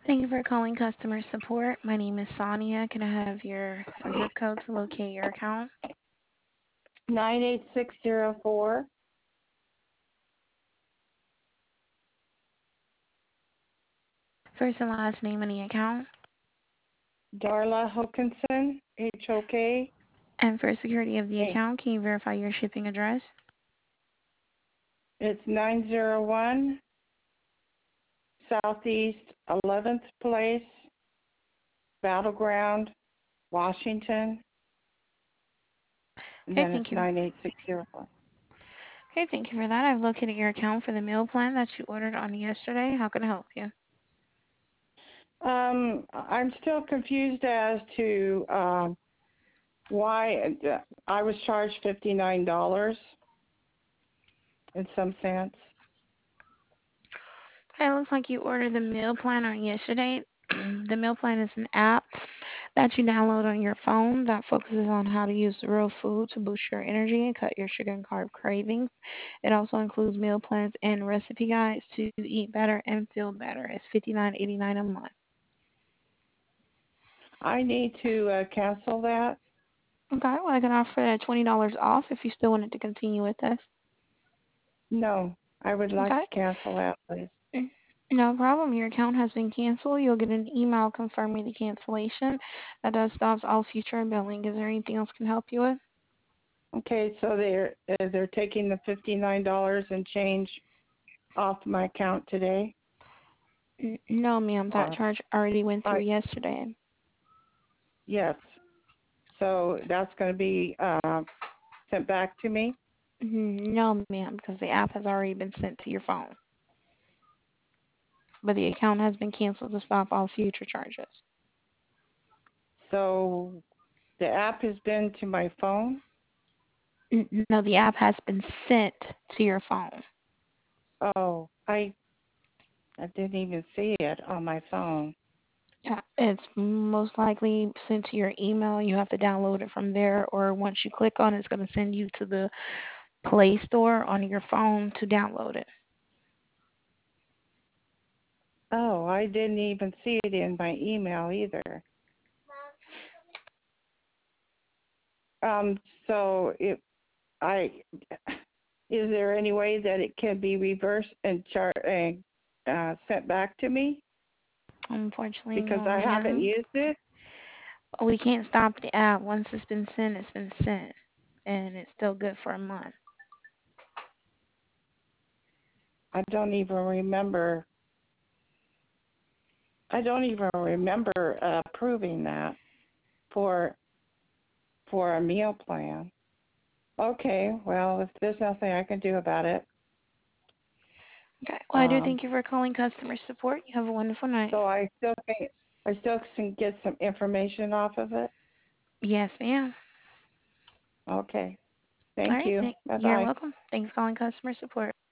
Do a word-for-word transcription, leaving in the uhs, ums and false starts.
Thank you for calling customer support. My name is Sonia. Can I have your zip code to locate your account? nine eight six zero four. First and last name on the account. Darla Hokinson, H O K. And for security of the Hey, account, can you verify your shipping address? it's nine zero one Southeast eleventh Place, Battleground, Washington. And Okay, then it's thank you. nine eight six zero four. Okay, thank you for that. I've located your account for the meal plan that you ordered on yesterday. How can I help you? Um, I'm still confused as to um, why uh, I was charged fifty-nine dollars in some sense. Okay, it looks like you ordered the meal plan on yesterday. The meal plan is an app that you download on your phone that focuses on how to use real food to boost your energy and cut your sugar and carb cravings. It also includes meal plans and recipe guides to eat better and feel better. It's fifty-nine eighty-nine a month. I need to uh, cancel that. Okay, well I can offer twenty dollars off if you still wanted to continue with us. No, I would like Okay. to cancel that, please. Mm, No problem. Your account has been canceled. You'll get an email confirming the cancellation. That does stop all future billing. Is there anything else I can help you with? Okay, so they're uh, they're taking the fifty-nine dollars and change off my account today. N- No, ma'am. That Or charge already went through I yesterday. yes. So that's going to be uh, sent back to me. Mhm. No, ma'am, because the app has already been sent to your phone. But the account has been canceled to stop all future charges. So the app has been to my phone. N- No, the app has been sent to your phone. Oh, I I didn't even see it on my phone. Yeah, it's most likely sent to your email. You have to download it from there, or once you click on it, it's going to send you to the Play Store on your phone to download it. Oh, I didn't even see it in my email either. Um, so it I is there any way that it can be reversed and char and uh, sent back to me Unfortunately, because no, I haven't ma'am. used it? We can't stop the app. Once it's been sent, it's been sent, and it's still good for a month. I don't even remember. I don't even remember uh, approving that for for a meal plan. Okay, well, if there's nothing I can do about it, Okay. Well, I do um, thank you for calling customer support. You have a wonderful night. so I still can I still can get some information off of it. Yes, ma'am. Okay, All thank right. you. Thank, Bye you're bye. welcome. Thanks for calling customer support.